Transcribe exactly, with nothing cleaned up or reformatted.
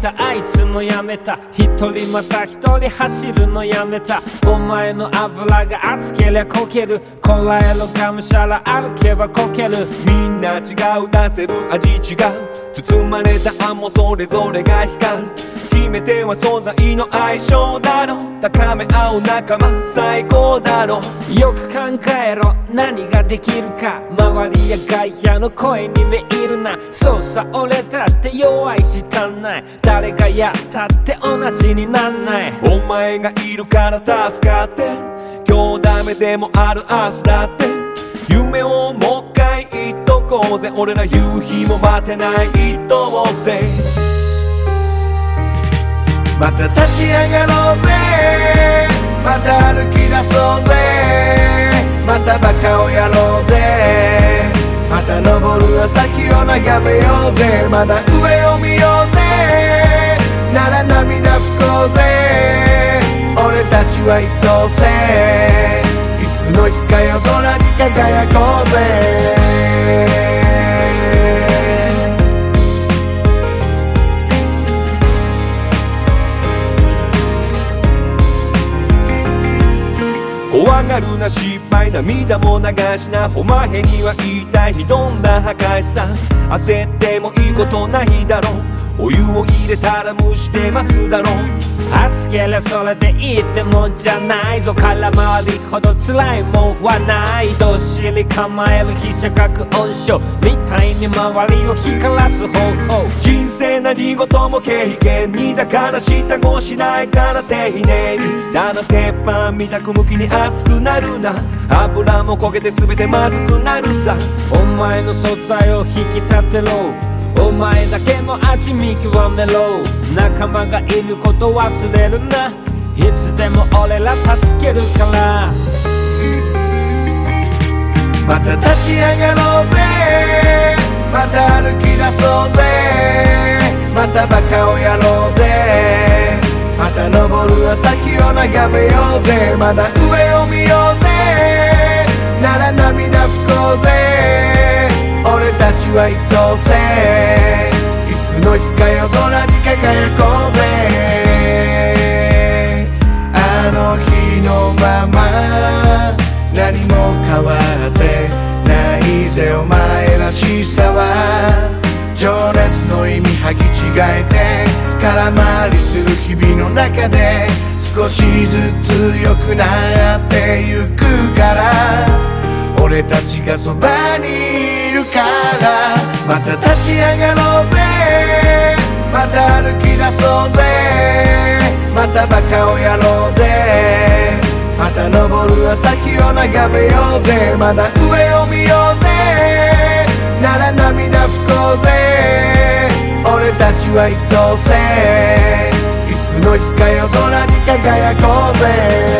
たあいつもやめた、一人また一人走るのやめた。お前の油が熱けりゃこける、こらえろがむしゃら歩けばこける。 みんな違う出せる味違う、包まれた案もそれぞれが光る。決め手は素材の相性だろ、高め合う仲間最高だろ。 よく考えろ何ができるか、周りや外野の声に目いるな。そうさ俺だって弱いし足んない、誰がやったって同じになんない。 お前がいるから助かって、今日ダメでもある明日だって。夢をもう一回言っとこうぜ、俺ら夕日も待てないと思うぜ。また立ち上がろうぜ、また歩き出そうぜ、またバカをやろうぜ、また登る朝日を眺めようぜ、まだ上を見ようぜ、なら涙拭こうぜ、俺たちは一等星、いつの日か夜空に輝こうぜ。怖がるな失敗、涙も流しな、お前には言いたいどんな破壊さ。焦ってもいいことないだろう、お湯を入れたら蒸して待つだろう。 暑けりゃそれでいいってもんじゃないぞ、空回りほど辛いもんはない。どっしり構える飛車角温床みたいに周りを光らす方法。 人生何事も経験に、だから下ごしないから丁寧に。ただ鉄板みたく向きに熱くなるな、油も焦げて全てまずくなるさ。 お前の素材を引き立てろ、お前だけの味見極めろ。仲間がいること忘れるな、いつでも俺ら助けるから。 また立ち上がろうぜ、また歩き出そうぜ、またバカをやろうぜ、また登る朝日を眺めようぜ、まだ上を見ようぜ、なら涙拭こうぜ、俺たちは一等星、いつの日か夜空に輝こうぜ。あの日のまま何も変わってないぜ、お前らしさは。情熱の意味履き違えて空回りする日々の中で、少しずつ良くなってゆくから、俺たちがそばにいるから。また立ち上がろうぜ、また歩き出そうぜ、またバカをやろうぜ、また登る朝日を眺めようぜ、まだ上を見ようぜ、なら涙拭こうぜ、俺たちは一等星、いつの日か夜空に輝こうぜ。